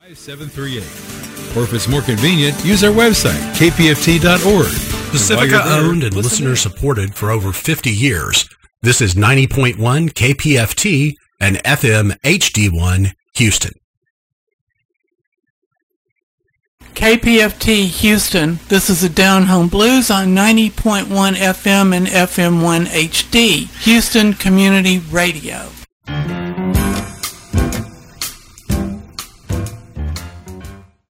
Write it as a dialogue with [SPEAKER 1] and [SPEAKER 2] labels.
[SPEAKER 1] 5738. Or if it's more convenient, use our website, kpft.org.
[SPEAKER 2] Pacifica owned and listener supported for over 50 years. This is 90.1 KPFT and FM HD1 Houston.
[SPEAKER 3] KPFT Houston, this is a Down Home Blues on 90.1 FM and FM1 HD, Houston Community Radio.